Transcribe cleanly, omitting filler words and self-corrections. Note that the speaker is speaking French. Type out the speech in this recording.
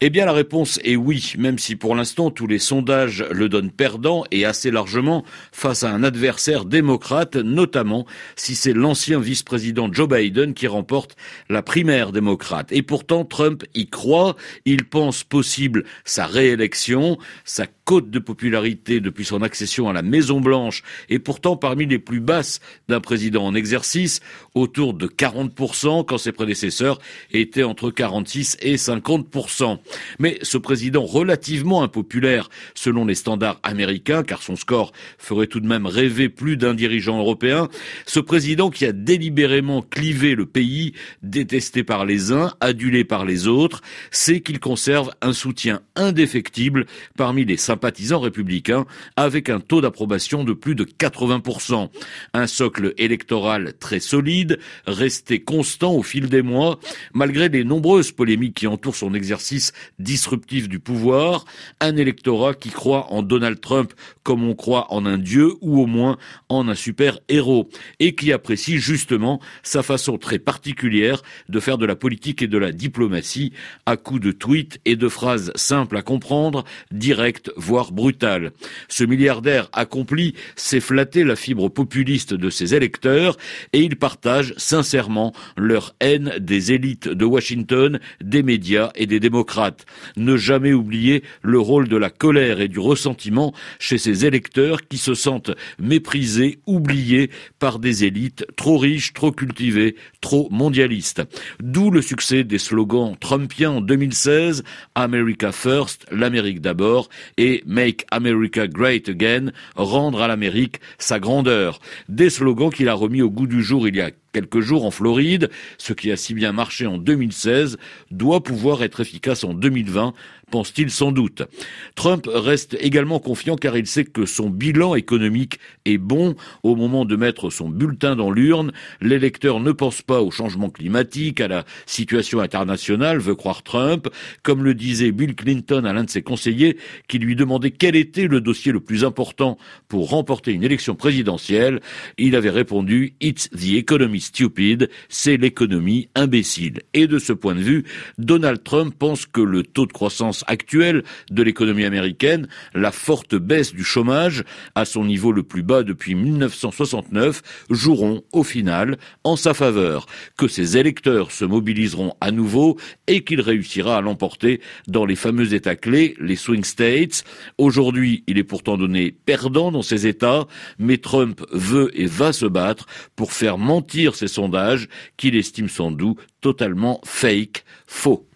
Eh bien, la réponse est oui, même si pour l'instant tous les sondages le donnent perdant et assez largement face à un adversaire démocrate, notamment si c'est l'ancien vice-président Joe Biden qui remporte la primaire démocrate. Et pourtant, Trump y croit, il pense possible sa réélection, sa cote de popularité depuis son accession à la Maison-Blanche est pourtant parmi les plus basses d'un président en exercice, autour de 40% quand ses prédécesseurs étaient entre 46 et 50%. Mais ce président relativement impopulaire selon les standards américains, car son score ferait tout de même rêver plus d'un dirigeant européen, ce président qui a délibérément clivé le pays, détesté par les uns, adulé par les autres, sait qu'il conserve un soutien indéfectible parmi les sympathisants républicains avec un taux d'approbation de plus de 80%. Un socle électoral très solide, resté constant au fil des mois, malgré les nombreuses polémiques qui entourent son exercice disruptif du pouvoir, un électorat qui croit en Donald Trump comme on croit en un dieu ou au moins en un super-héros et qui apprécie justement sa façon très particulière de faire de la politique et de la diplomatie à coups de tweets et de phrases simples à comprendre, directes voire brutales. Ce milliardaire accompli sait flatter la fibre populiste de ses électeurs et il partage sincèrement leur haine des élites de Washington, des médias et des démocrates. Ne jamais oublier le rôle de la colère et du ressentiment chez ces électeurs qui se sentent méprisés, oubliés par des élites trop riches, trop cultivées, trop mondialistes. D'où le succès des slogans trumpiens en 2016, America First, l'Amérique d'abord, et Make America Great Again, rendre à l'Amérique sa grandeur. Des slogans qu'il a remis au goût du jour il y a quelques jours en Floride. Ce qui a si bien marché en 2016 doit pouvoir être efficace en 2020, pense-t-il sans doute. Trump reste également confiant car il sait que son bilan économique est bon. Au moment de mettre son bulletin dans l'urne, l'électeur ne pense pas au changement climatique, à la situation internationale, veut croire Trump. Comme le disait Bill Clinton à l'un de ses conseillers qui lui demandait quel était le dossier le plus important pour remporter une élection présidentielle, il avait répondu « It's the economy stupid », c'est l'économie imbécile. Et de ce point de vue, Donald Trump pense que le taux de croissance actuel de l'économie américaine, la forte baisse du chômage à son niveau le plus bas depuis 1969, joueront au final en sa faveur, que ses électeurs se mobiliseront à nouveau et qu'il réussira à l'emporter dans les fameux États clés, les swing states. Aujourd'hui, il est pourtant donné perdant dans ces États, mais Trump veut et va se battre pour faire mentir ces sondages qu'il estime sans doute totalement fake, faux.